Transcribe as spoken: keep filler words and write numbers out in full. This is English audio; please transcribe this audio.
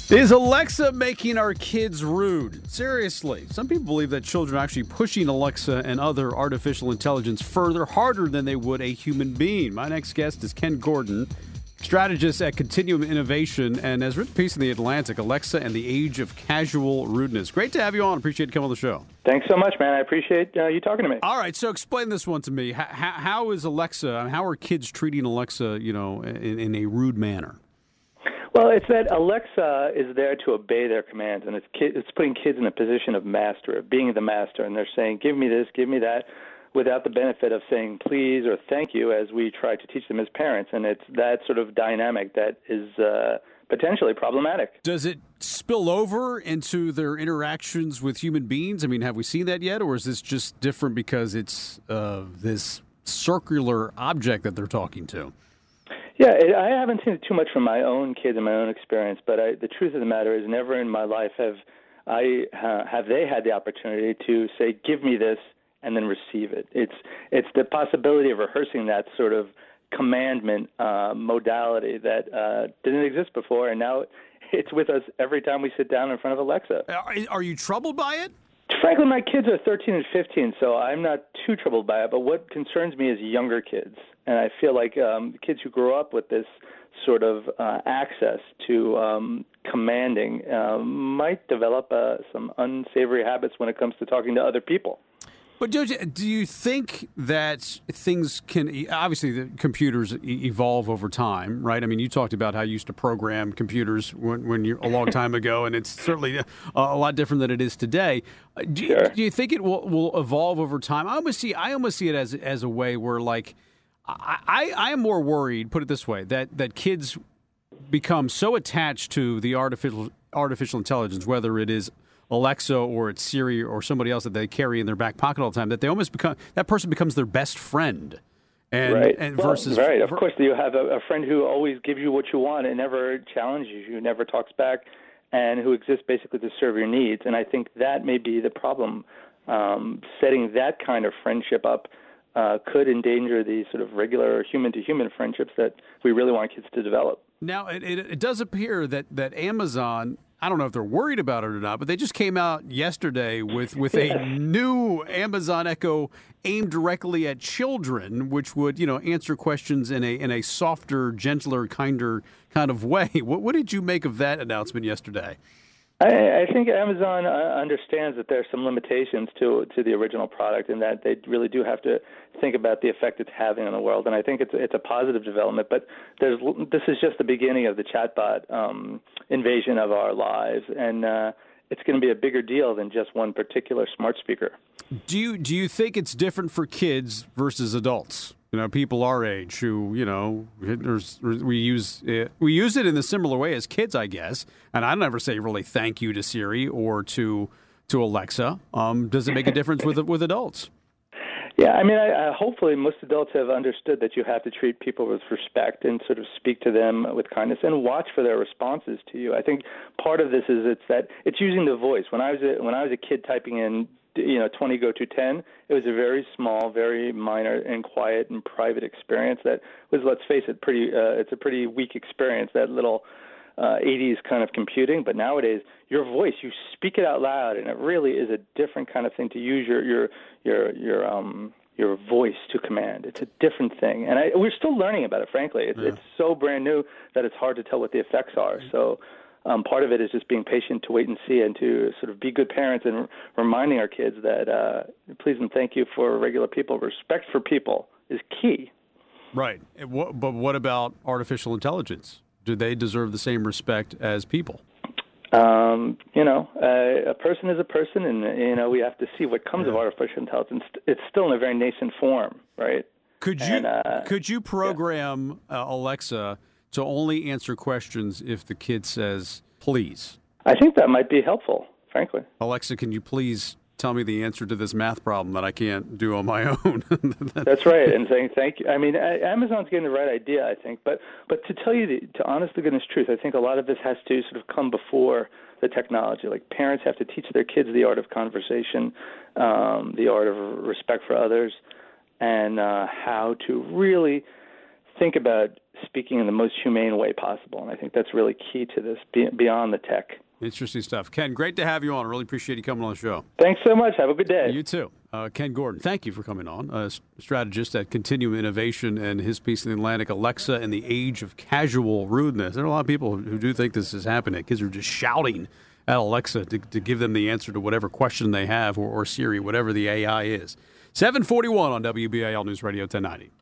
Is Alexa making our kids rude? Seriously, some people believe that children are actually pushing Alexa and other artificial intelligence further, harder than they would a human being. My next guest is Ken Gordon, strategist at Continuum Innovation, and has written a piece in The Atlantic, Alexa and the Age of Casual Rudeness. Great to have you on. Appreciate you coming on the show. Thanks so much, man. I appreciate uh, you talking to me. All right, so explain this one to me. How, how is Alexa, how are kids treating Alexa, you know, in, in a rude manner? Well, it's that Alexa is there to obey their commands, and it's, kid, it's putting kids in a position of master, of being the master, and they're saying, give me this, give me that, without the benefit of saying please or thank you, as we try to teach them as parents. And it's that sort of dynamic that is uh, potentially problematic. Does it spill over into their interactions with human beings? I mean, have we seen that yet, or is this just different because it's uh, this circular object that they're talking to? Yeah, it, I haven't seen it too much from my own kids and my own experience, but I, the truth of the matter is never in my life have I uh, have they had the opportunity to say, give me this, and then receive it. It's it's the possibility of rehearsing that sort of commandment uh, modality that uh, didn't exist before, and now it's with us every time we sit down in front of Alexa. Are, are you troubled by it? Frankly, my kids are thirteen and fifteen, so I'm not too troubled by it. But what concerns me is younger kids. And I feel like um, kids who grow up with this sort of uh, access to um, commanding uh, might develop uh, some unsavory habits when it comes to talking to other people. But do you, do you think that things can, obviously the computers evolve over time, right? I mean, you talked about how you used to program computers when, when you're a long time ago, and it's certainly a, a lot different than it is today. Do you, Sure. do you think it will, will evolve over time? I almost see, I almost see it as as a way where, like, I, I, I am more worried, put it this way, that, that kids become so attached to the artificial artificial intelligence, whether it is Alexa or it's Siri or somebody else that they carry in their back pocket all the time, that they almost become, that person becomes their best friend. And, right. and well, versus, right. Of course, you have a, a friend who always gives you what you want and never challenges you, never talks back, and who exists basically to serve your needs. And I think that may be the problem. Um, setting that kind of friendship up uh, could endanger the sort of regular human-to-human friendships that we really want kids to develop. Now, it, it, it does appear that, that Amazon, I don't know if they're worried about it or not, but they just came out yesterday with, with a new Amazon Echo aimed directly at children, which would, you know, answer questions in a in a softer, gentler, kinder kind of way. What, what did you make of that announcement yesterday? I, I think Amazon uh, understands that there are some limitations to to the original product, and that they really do have to think about the effect it's having on the world. And I think it's it's a positive development. But there's this is just the beginning of the chatbot um, invasion of our lives, and uh, it's going to be a bigger deal than just one particular smart speaker. Do you do you think it's different for kids versus adults? You know, people our age who, you know, there's, we use it, we use it in a similar way as kids, I guess. And I never say really thank you to Siri or to to Alexa. Um, does it make a difference with with adults? Yeah, I mean, I, I, hopefully most adults have understood that you have to treat people with respect and sort of speak to them with kindness and watch for their responses to you. I think part of this is it's that it's using the voice. When I was a, when I was a kid typing in, you know, twenty go to ten, it was a very small, very minor and quiet and private experience that was, let's face it, pretty. Uh, it's a pretty weak experience, that little uh, eighties kind of computing. But nowadays, your voice, you speak it out loud, and it really is a different kind of thing to use your your your your um your voice to command. It's a different thing, and I, we're still learning about it. Frankly, it's yeah. it's so brand new that it's hard to tell what the effects are. So. Um, part of it is just being patient to wait and see, and to sort of be good parents and r- reminding our kids that uh, please and thank you for regular people. Respect for people is key. Right. But what about artificial intelligence? Do they deserve the same respect as people? Um, you know, uh, a person is a person, and, you know, we have to see what comes yeah. of artificial intelligence. It's still in a very nascent form, right? Could you, and, uh, could you program yeah. uh, Alexa to only answer questions if the kid says, please? I think that might be helpful, frankly. Alexa, can you please tell me the answer to this math problem that I can't do on my own? That's right, and saying thank you. I mean, Amazon's getting the right idea, I think. But but to tell you the to honest to goodness truth, I think a lot of this has to sort of come before the technology. Like, parents have to teach their kids the art of conversation, um, the art of respect for others, and uh, how to really think about speaking in the most humane way possible. And I think that's really key to this, beyond the tech. Interesting stuff. Ken, great to have you on. I really appreciate you coming on the show. Thanks so much. Have a good day. You too. Uh, Ken Gordon, thank you for coming on. A strategist at Continuum Innovation, and his piece in the Atlantic, Alexa and the Age of Casual Rudeness. There are a lot of people who do think this is happening. Kids are just shouting at Alexa to, to give them the answer to whatever question they have, or, or Siri, whatever the A I is. seven forty-one on W B A L News Radio ten ninety.